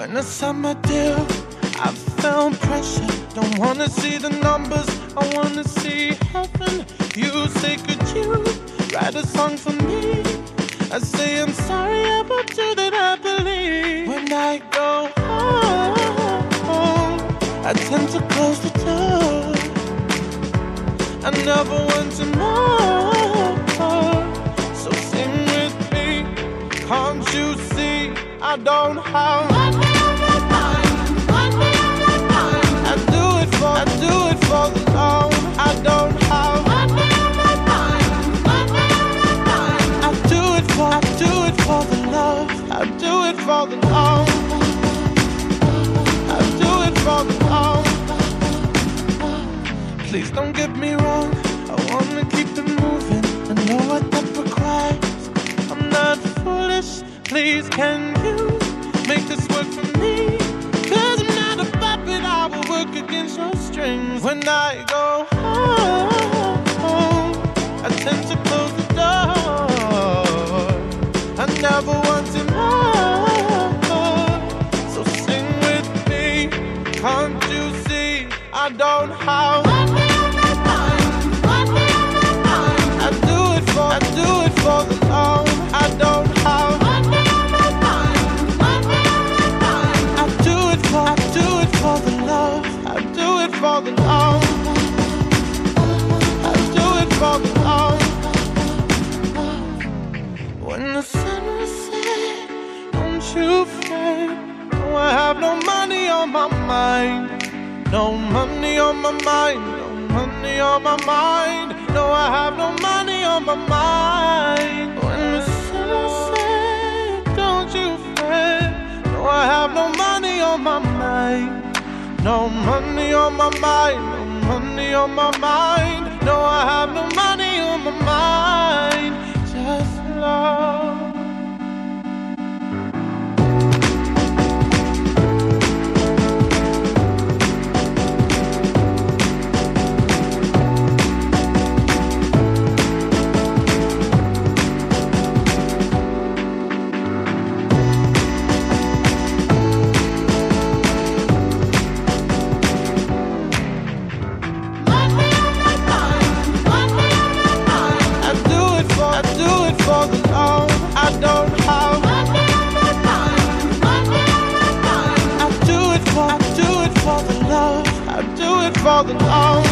When the summer deal, I felt pressure. Don't wanna see the numbers, I wanna see heaven. You say, could you write a song for me? I say, I'm sorry about you that I believe. When I go home, I tend to close the door. I never want to know. So sing with me, can't you see I don't have money on my mind, money on my mind. I do it for the love. I don't have money on my mind, money on my mind. I do it for the love. I do it for the love. I do it for the love. Please don't get me wrong, I wanna keep it moving. I know what that requires. I'm not foolish. Please, can you make this work for me? 'Cause I'm not a puppet, I will work against your strings. When I go home, I tend to close the door. I never want to know. So sing with me, can't you see I don't have money on my mind, money on my mind. I do it for the love. I don't have money on my mind, money on my mind. I do it for the love. I do it for the love. I do it for the love. When the sun will set, don't you fret. No, I have no money on my mind. No money on my mind, no money on my mind. No, I have no money on my mind. When the sun set, don't you fret. No, I have no money on my mind. No money on my mind, no money on my mind. No, I have no money on my mind. Just love. For the love.